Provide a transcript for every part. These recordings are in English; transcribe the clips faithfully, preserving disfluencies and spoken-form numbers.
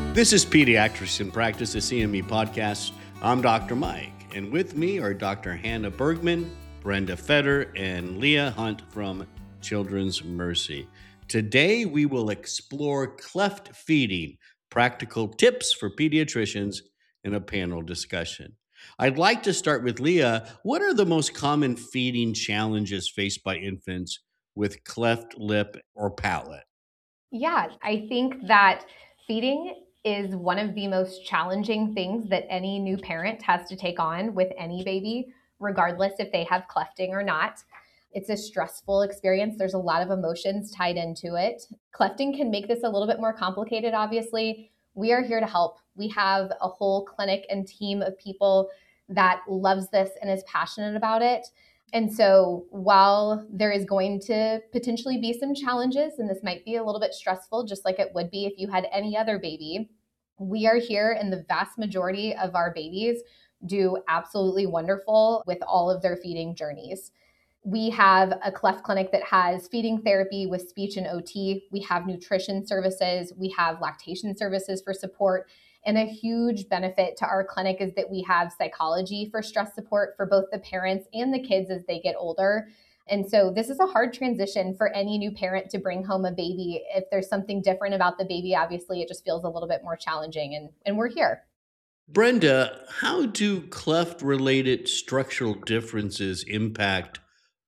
This is Pediatrics in Practice, a C M E podcast. I'm Doctor Mike, and with me are Doctor Hannah Bergman, Brenda Fetter, and Leah Hunt from Children's Mercy. Today, we will explore cleft feeding, practical tips for pediatricians in a panel discussion. I'd like to start with Leah. What are the most common feeding challenges faced by infants with cleft lip or palate? Yeah, I think that feeding is one of the most challenging things that any new parent has to take on with any baby, regardless if they have clefting or not. It's a stressful experience. There's a lot of emotions tied into it. Clefting can make this a little bit more complicated, obviously. We are here to help. We have a whole clinic and team of people that loves this and is passionate about it. And so while there is going to potentially be some challenges, and this might be a little bit stressful, just like it would be if you had any other baby, we are here, and the vast majority of our babies do absolutely wonderful with all of their feeding journeys. We have a cleft clinic that has feeding therapy with speech and O T. We have nutrition services. We have lactation services for support. And a huge benefit to our clinic is that we have psychology for stress support for both the parents and the kids as they get older. And so this is a hard transition for any new parent to bring home a baby. If there's something different about the baby, obviously it just feels a little bit more challenging, and, and we're here. Brenda, how do cleft related structural differences impact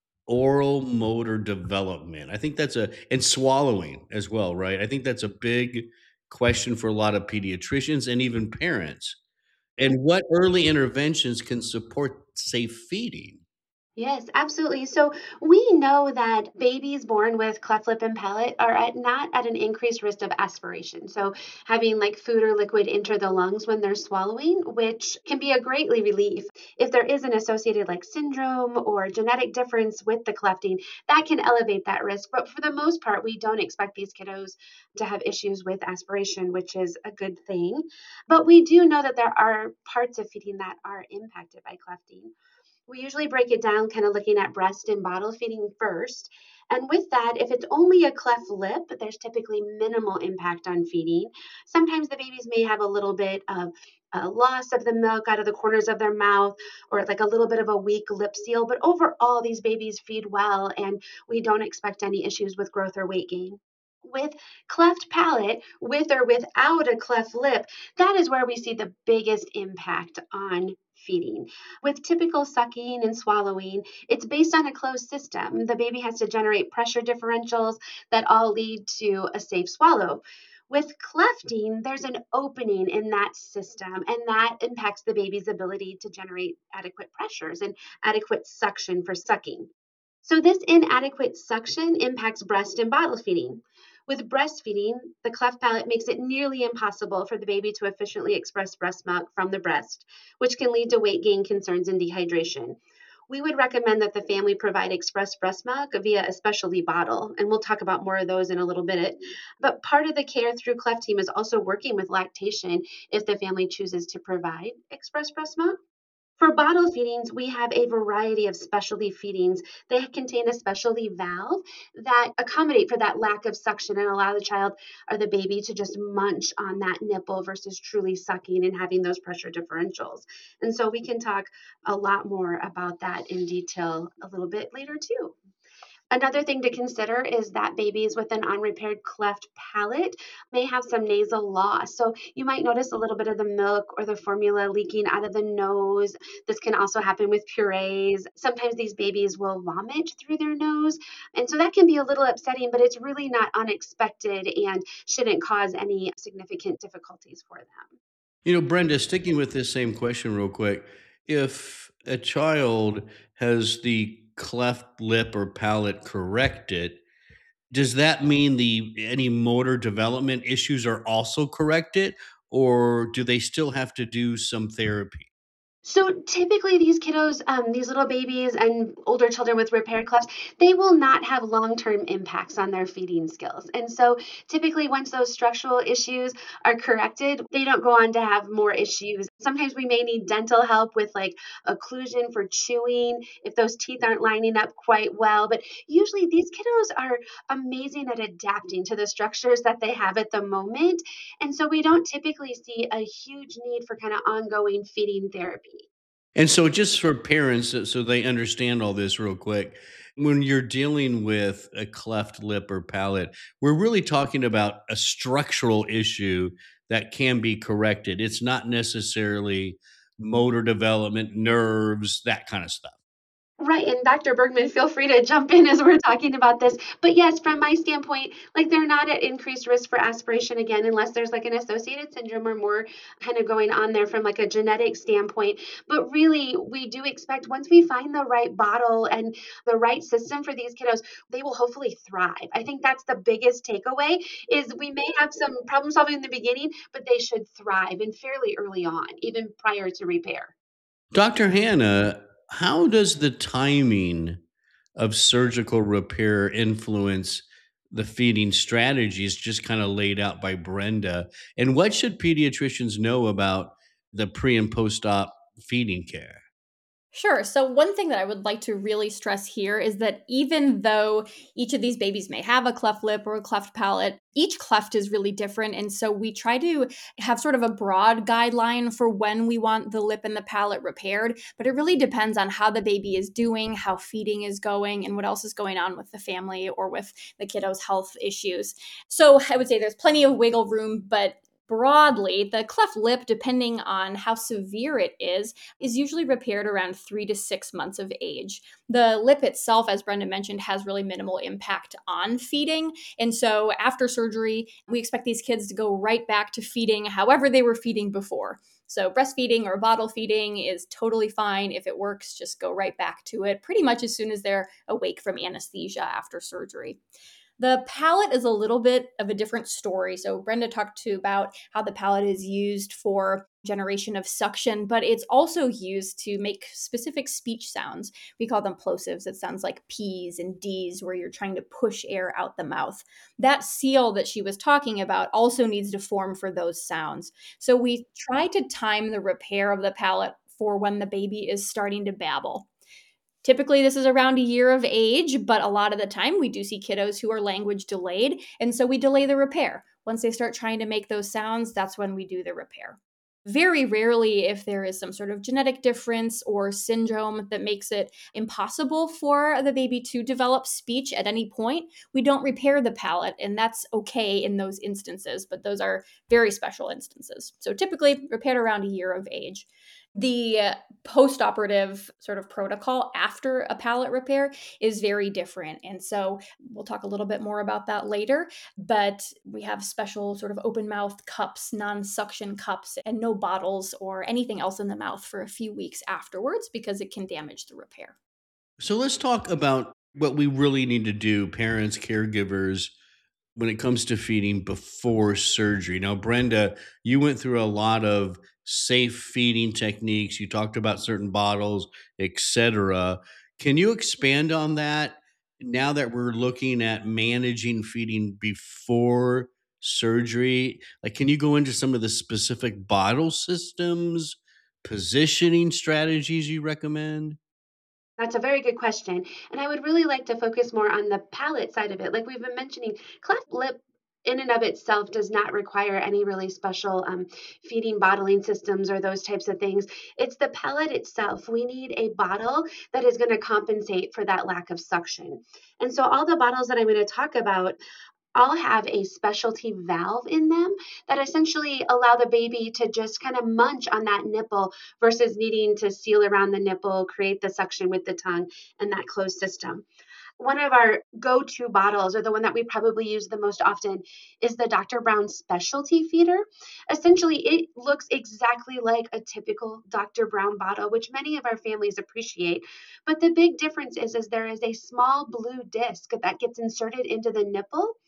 oral motor development? I think that's a, and swallowing as well, right? I think that's a big question for a lot of pediatricians and even parents. And what early interventions can support safe feeding? Yes, absolutely. So we know that babies born with cleft lip and palate are at not at an increased risk of aspiration. So having like food or liquid enter the lungs when they're swallowing, which can be a greatly relief. If there is an associated like syndrome or genetic difference with the clefting, that can elevate that risk. But for the most part, we don't expect these kiddos to have issues with aspiration, which is a good thing. But we do know that there are parts of feeding that are impacted by clefting. We usually break it down kind of looking at breast and bottle feeding first. And with that, if it's only a cleft lip, there's typically minimal impact on feeding. Sometimes the babies may have a little bit of a loss of the milk out of the corners of their mouth or like a little bit of a weak lip seal. But overall, these babies feed well and we don't expect any issues with growth or weight gain. With cleft palate, with or without a cleft lip, that is where we see the biggest impact on feeding. With typical sucking and swallowing, it's based on a closed system. The baby has to generate pressure differentials that all lead to a safe swallow. With clefting, there's an opening in that system, and that impacts the baby's ability to generate adequate pressures and adequate suction for sucking. So, this inadequate suction impacts breast and bottle feeding. With breastfeeding, the cleft palate makes it nearly impossible for the baby to efficiently express breast milk from the breast, which can lead to weight gain concerns and dehydration. We would recommend that the family provide express breast milk via a specialty bottle, and we'll talk about more of those in a little bit. But part of the care through Cleft Team is also working with lactation if the family chooses to provide express breast milk. For bottle feedings, we have a variety of specialty feedings. They contain a specialty valve that accommodate for that lack of suction and allow the child or the baby to just munch on that nipple versus truly sucking and having those pressure differentials. And so we can talk a lot more about that in detail a little bit later too. Another thing to consider is that babies with an unrepaired cleft palate may have some nasal loss. So you might notice a little bit of the milk or the formula leaking out of the nose. This can also happen with purees. Sometimes these babies will vomit through their nose. And so that can be a little upsetting, but it's really not unexpected and shouldn't cause any significant difficulties for them. You know, Brenda, sticking with this same question real quick, if a child has the cleft lip or palate corrected, does that mean the any motor development issues are also corrected, or do they still have to do some therapy? So typically these kiddos, um, these little babies and older children with repaired clefts, they will not have long-term impacts on their feeding skills. And so typically once those structural issues are corrected, they don't go on to have more issues. Sometimes we may need dental help with like occlusion for chewing if those teeth aren't lining up quite well. But usually these kiddos are amazing at adapting to the structures that they have at the moment. And so we don't typically see a huge need for kind of ongoing feeding therapy. And so, just for parents, so so they understand all this real quick, when you're dealing with a cleft lip or palate, we're really talking about a structural issue that can be corrected. It's not necessarily motor development, nerves, that kind of stuff. Right, and Doctor Bergman, feel free to jump in as we're talking about this. But yes, from my standpoint, like they're not at increased risk for aspiration again, unless there's like an associated syndrome or more kind of going on there from like a genetic standpoint. But really, we do expect once we find the right bottle and the right system for these kiddos, they will hopefully thrive. I think that's the biggest takeaway is we may have some problem solving in the beginning, but they should thrive and fairly early on, even prior to repair. doctor Hannah, how does the timing of surgical repair influence the feeding strategies just kind of laid out by Brenda? And what should pediatricians know about the pre and post op feeding care? Sure. So, one thing that I would like to really stress here is that even though each of these babies may have a cleft lip or a cleft palate, each cleft is really different. And so, we try to have sort of a broad guideline for when we want the lip and the palate repaired. But it really depends on how the baby is doing, how feeding is going, and what else is going on with the family or with the kiddo's health issues. So, I would say there's plenty of wiggle room, but broadly, the cleft lip, depending on how severe it is, is usually repaired around three to six months of age. The lip itself, as Brenda mentioned, has really minimal impact on feeding. And so after surgery, we expect these kids to go right back to feeding however they were feeding before. So breastfeeding or bottle feeding is totally fine. If it works, just go right back to it pretty much as soon as they're awake from anesthesia after surgery. The palate is a little bit of a different story. So Brenda talked to about how the palate is used for generation of suction, but it's also used to make specific speech sounds. We call them plosives. It sounds like P's and D's where you're trying to push air out the mouth. That seal that she was talking about also needs to form for those sounds. So we try to time the repair of the palate for when the baby is starting to babble. Typically, this is around a year of age, but a lot of the time we do see kiddos who are language delayed. And so we delay the repair. Once they start trying to make those sounds, that's when we do the repair. Very rarely, if there is some sort of genetic difference or syndrome that makes it impossible for the baby to develop speech at any point, we don't repair the palate, and that's okay in those instances, but those are very special instances. So typically, repaired around a year of age. The uh, post-operative sort of protocol after a palate repair is very different. And so we'll talk a little bit more about that later, but we have special sort of open mouth cups, non-suction cups, and no bottles or anything else in the mouth for a few weeks afterwards because it can damage the repair. So let's talk about what we really need to do, parents, caregivers, when it comes to feeding before surgery. Now, Brenda, you went through a lot of safe feeding techniques. You talked about certain bottles, et cetera. Can you expand on that now that we're looking at managing feeding before surgery? Like, can you go into some of the specific bottle systems, positioning strategies you recommend? That's a very good question. And I would really like to focus more on the palate side of it. Like we've been mentioning, cleft lip in and of itself does not require any really special um, feeding bottling systems or those types of things. It's the palate itself. We need a bottle that is going to compensate for that lack of suction. And so all the bottles that I'm going to talk about all have a specialty valve in them that essentially allow the baby to just kind of munch on that nipple versus needing to seal around the nipple, create the suction with the tongue and that closed system. One of our go-to bottles, or the one that we probably use the most often, is the Doctor Brown Specialty Feeder. Essentially, it looks exactly like a typical Doctor Brown bottle, which many of our families appreciate. But the big difference is, is there is a small blue disc that gets inserted into the nipple,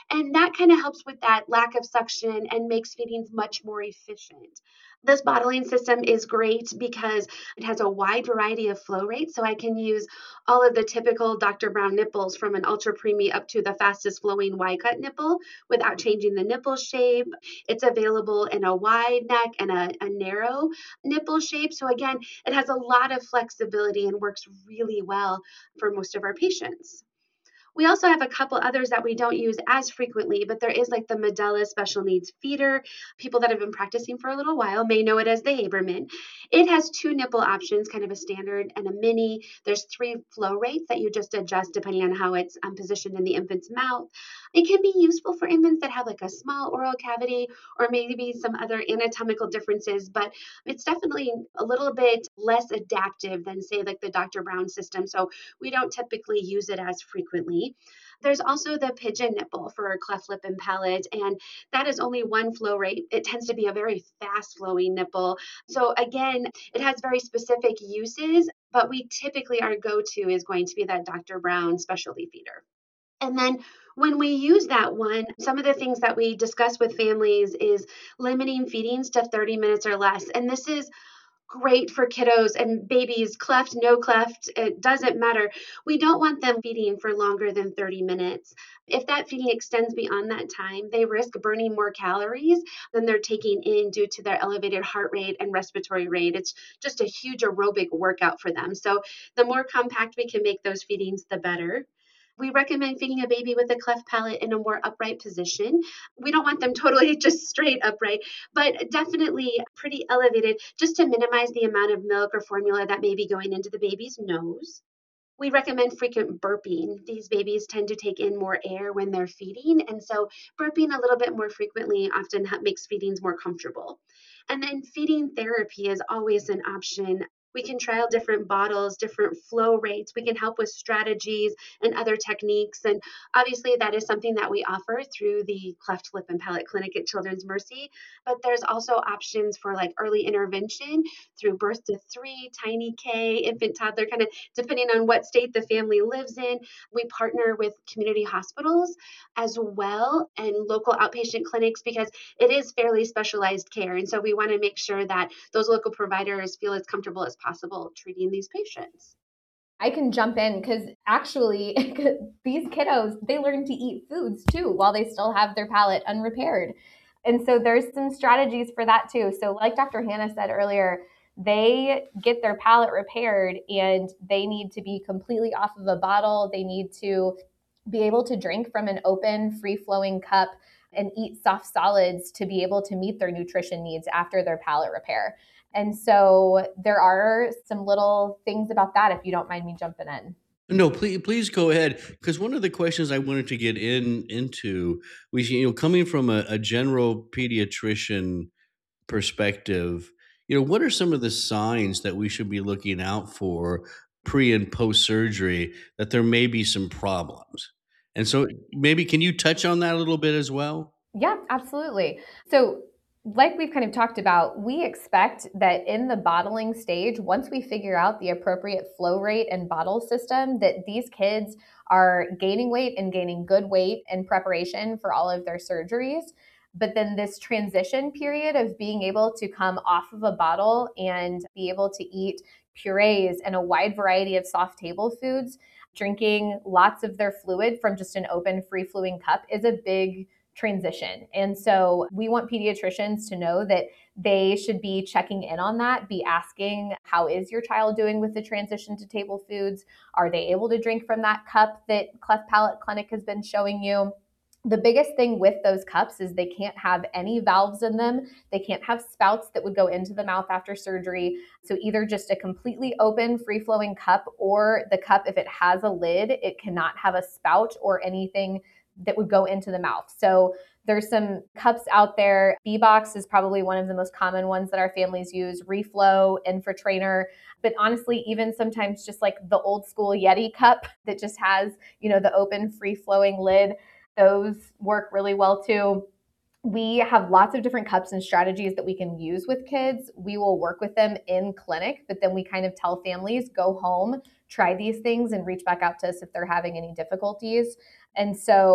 And that kind of helps with that lack of suction and makes feedings much more efficient. This bottling system is great because it has a wide variety of flow rates. So I can use all of the typical Doctor Brown nipples from an ultra preemie up to the fastest flowing Y cut nipple without changing the nipple shape. It's available in a wide neck and a, a narrow nipple shape. So again, it has a lot of flexibility and works really well for most of our patients. We also have a couple others that we don't use as frequently, but there is like the Medela Special Needs Feeder. People that have been practicing for a little while may know it as the Haberman. It has two nipple options, kind of a standard and a mini. There's three flow rates that you just adjust depending on how it's um, positioned in the infant's mouth. It can be useful for infants that have like a small oral cavity or maybe some other anatomical differences, but it's definitely a little bit less adaptive than, say, like the Doctor Brown system. So we don't typically use it as frequently. There's also the pigeon nipple for cleft lip and palate, and that is only one flow rate. It tends to be a very fast flowing nipple. So again, it has very specific uses, but we typically our go-to is going to be that Doctor Brown specialty feeder. And then when we use that one, some of the things that we discuss with families is limiting feedings to thirty minutes or less. And this is great for kiddos and babies, cleft, no cleft, it doesn't matter. We don't want them feeding for longer than thirty minutes. If that feeding extends beyond that time, they risk burning more calories than they're taking in due to their elevated heart rate and respiratory rate. It's just a huge aerobic workout for them. So the more compact we can make those feedings, the better. We recommend feeding a baby with a cleft palate in a more upright position. We don't want them totally just straight upright, but definitely pretty elevated just to minimize the amount of milk or formula that may be going into the baby's nose. We recommend frequent burping. These babies tend to take in more air when they're feeding, and so burping a little bit more frequently often makes feedings more comfortable. And then feeding therapy is always an option. We can trial different bottles, different flow rates. We can help with strategies and other techniques. And obviously, that is something that we offer through the Cleft Lip and Palate Clinic at Children's Mercy. But there's also options for like early intervention through birth to three, tiny K, infant, toddler, kind of depending on what state the family lives in. We partner with community hospitals as well and local outpatient clinics because it is fairly specialized care. And so we want to make sure that those local providers feel as comfortable as possible treating these patients. I can jump in because actually these kiddos, they learn to eat foods too while they still have their palate unrepaired. And so there's some strategies for that too. So like Doctor Hannah said earlier, they get their palate repaired and they need to be completely off of a bottle. They need to be able to drink from an open, free-flowing cup and eat soft solids to be able to meet their nutrition needs after their palate repair. And so there are some little things about that if you don't mind me jumping in. No, please, please go ahead. Because one of the questions I wanted to get in into was, you know, coming from a, a general pediatrician perspective, you know, what are some of the signs that we should be looking out for pre and post surgery that there may be some problems? And so maybe can you touch on that a little bit as well? Yeah, absolutely. So like we've kind of talked about, we expect that in the bottling stage, once we figure out the appropriate flow rate and bottle system, that these kids are gaining weight and gaining good weight in preparation for all of their surgeries. But then this transition period of being able to come off of a bottle and be able to eat purees and a wide variety of soft table foods, drinking lots of their fluid from just an open free flowing cup is a big transition. And so we want pediatricians to know that they should be checking in on that, be asking, how is your child doing with the transition to table foods? Are they able to drink from that cup that Cleft Palate Clinic has been showing you? The biggest thing with those cups is they can't have any valves in them. They can't have spouts that would go into the mouth after surgery. So either just a completely open, free-flowing cup, or the cup, if it has a lid, it cannot have a spout or anything that would go into the mouth. So there's some cups out there. B-Box is probably one of the most common ones that our families use, Reflow, Infratrainer. But honestly, even sometimes just like the old school Yeti cup that just has, you know, the open free-flowing lid, those work really well too. We have lots of different cups and strategies that we can use with kids. We will work with them in clinic, but then we kind of tell families, go home, try these things, and reach back out to us if they're having any difficulties. And so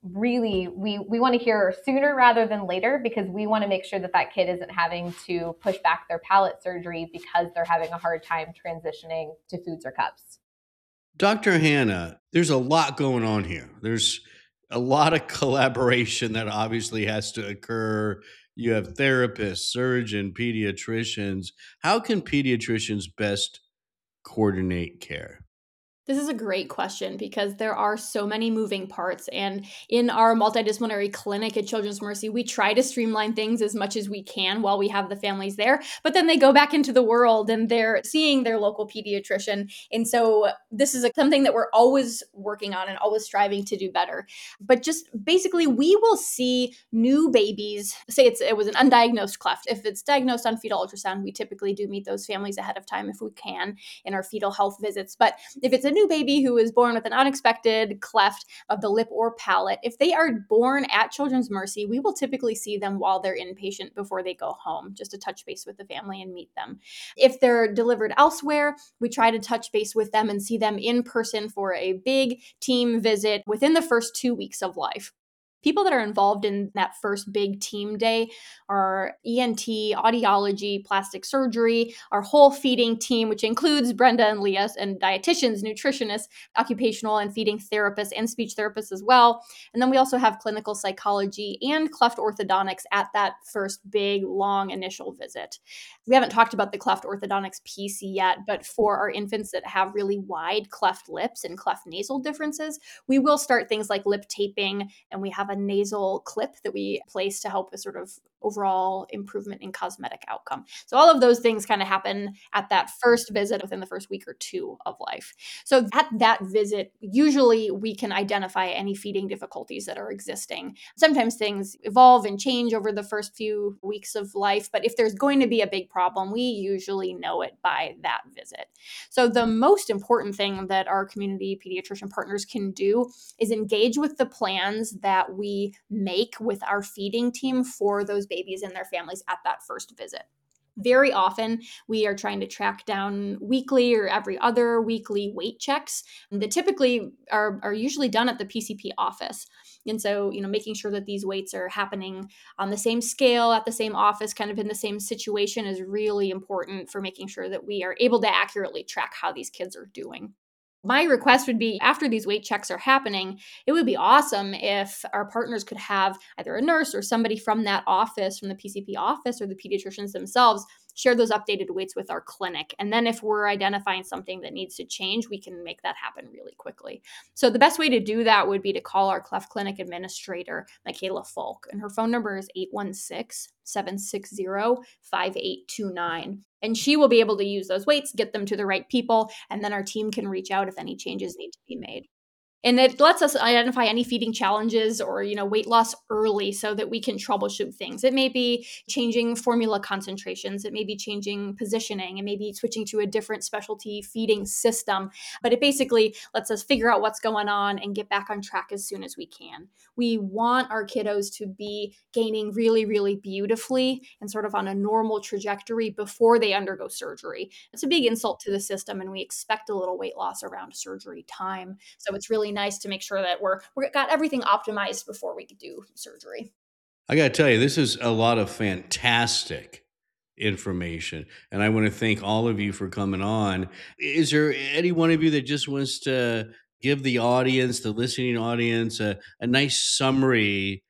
really, we, we want to hear sooner rather than later, because we want to make sure that that kid isn't having to push back their palate surgery because they're having a hard time transitioning to foods or cups. Doctor Hannah, there's a lot going on here. There's a lot of collaboration that obviously has to occur. You have therapists, surgeon, pediatricians. How can pediatricians best coordinate care? This is a great question because there are so many moving parts. And in our multidisciplinary clinic at Children's Mercy, we try to streamline things as much as we can while we have the families there. But then they go back into the world and they're seeing their local pediatrician. And so this is a, something that we're always working on and always striving to do better. But just basically, we will see new babies, say it's, it was an undiagnosed cleft. If it's diagnosed on fetal ultrasound, we typically do meet those families ahead of time if we can in our fetal health visits. But if it's a new baby who is born with an unexpected cleft of the lip or palate, if they are born at Children's Mercy, we will typically see them while they're inpatient before they go home, just to touch base with the family and meet them. If they're delivered elsewhere, we try to touch base with them and see them in person for a big team visit within the first two weeks of life. People that are involved in that first big team day are E N T, audiology, plastic surgery, our whole feeding team, which includes Brenda and Leah, and dietitians, nutritionists, occupational and feeding therapists, and speech therapists as well. And then we also have clinical psychology and cleft orthodontics at that first big, long initial visit. We haven't talked about the cleft orthodontics piece yet, but for our infants that have really wide cleft lips and cleft nasal differences, we will start things like lip taping, and we have a nasal clip that we place to help with sort of overall improvement in cosmetic outcome. So all of those things kind of happen at that first visit within the first week or two of life. So at that visit, usually we can identify any feeding difficulties that are existing. Sometimes things evolve and change over the first few weeks of life, but if there's going to be a big problem, we usually know it by that visit. So the most important thing that our community pediatrician partners can do is engage with the plans that we make with our feeding team for those babies and their families at that first visit. Very often, we are trying to track down weekly or every other weekly weight checks that typically are, are usually done at the P C P office. And so, you know, making sure that these weights are happening on the same scale, at the same office, kind of in the same situation is really important for making sure that we are able to accurately track how these kids are doing. My request would be, after these weight checks are happening, it would be awesome if our partners could have either a nurse or somebody from that office, from the P C P office or the pediatricians themselves, share those updated weights with our clinic. And then if we're identifying something that needs to change, we can make that happen really quickly. So the best way to do that would be to call our cleft clinic administrator, Michaela Folk, and her phone number is eight one six, seven six zero, five eight two nine. And she will be able to use those weights, get them to the right people, and then our team can reach out if any changes need to be made. And it lets us identify any feeding challenges or, you know, weight loss early so that we can troubleshoot things. It may be changing formula concentrations. It may be changing positioning. It may be switching to a different specialty feeding system. But it basically lets us figure out what's going on and get back on track as soon as we can. We want our kiddos to be gaining really, really beautifully and sort of on a normal trajectory before they undergo surgery. It's a big insult to the system, and we expect a little weight loss around surgery time. So it's really nice to make sure that we're we're got everything optimized before we do surgery. I got to tell you, this is a lot of fantastic information, and I want to thank all of you for coming on. Is there any one of you that just wants to give the audience, the listening audience, a, a nice summary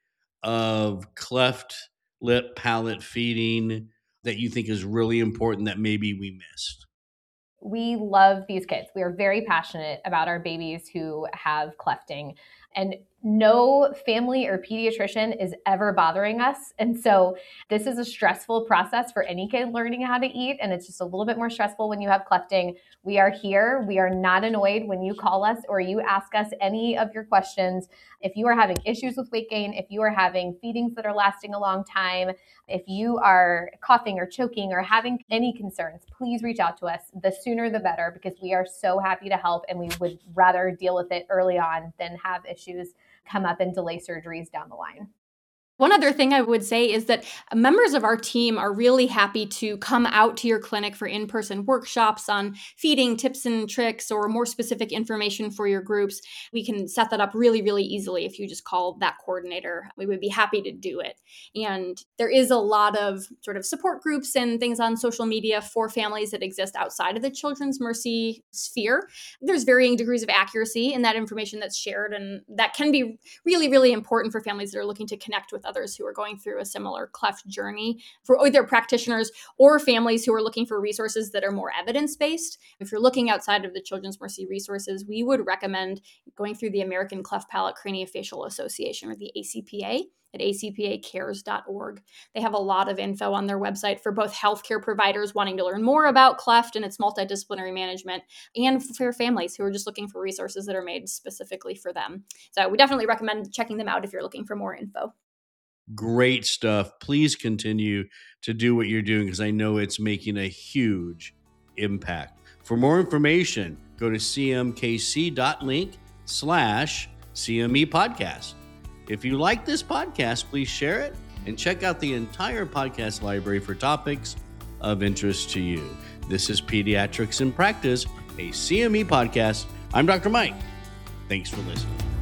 of cleft lip palate feeding that you think is really important that maybe we missed? We love these kids. We are very passionate about our babies who have clefting, and no family or pediatrician is ever bothering us. And so this is a stressful process for any kid learning how to eat. And it's just a little bit more stressful when you have clefting. We are here. We are not annoyed when you call us or you ask us any of your questions. If you are having issues with weight gain, if you are having feedings that are lasting a long time, if you are coughing or choking or having any concerns, please reach out to us. The sooner the better, because we are so happy to help, and we would rather deal with it early on than have issues come up and delay surgeries down the line. One other thing I would say is that members of our team are really happy to come out to your clinic for in-person workshops on feeding tips and tricks or more specific information for your groups. We can set that up really, really easily if you just call that coordinator. We would be happy to do it. And there is a lot of sort of support groups and things on social media for families that exist outside of the Children's Mercy sphere. There's varying degrees of accuracy in that information that's shared, and that can be really, really important for families that are looking to connect with others who are going through a similar cleft journey, for either practitioners or families who are looking for resources that are more evidence-based. If you're looking outside of the Children's Mercy resources, we would recommend going through the American Cleft Palate Craniofacial Association, or the A C P A, at a c p a cares dot org. They have a lot of info on their website for both healthcare providers wanting to learn more about cleft and its multidisciplinary management, and for families who are just looking for resources that are made specifically for them. So we definitely recommend checking them out if you're looking for more info. Great stuff. Please continue to do what you're doing, because I know it's making a huge impact. For more information, go to cmkc.link slash CME podcast. If you like this podcast, please share it and check out the entire podcast library for topics of interest to you. This is Pediatrics in Practice, a C M E podcast. I'm Doctor Mike. Thanks for listening.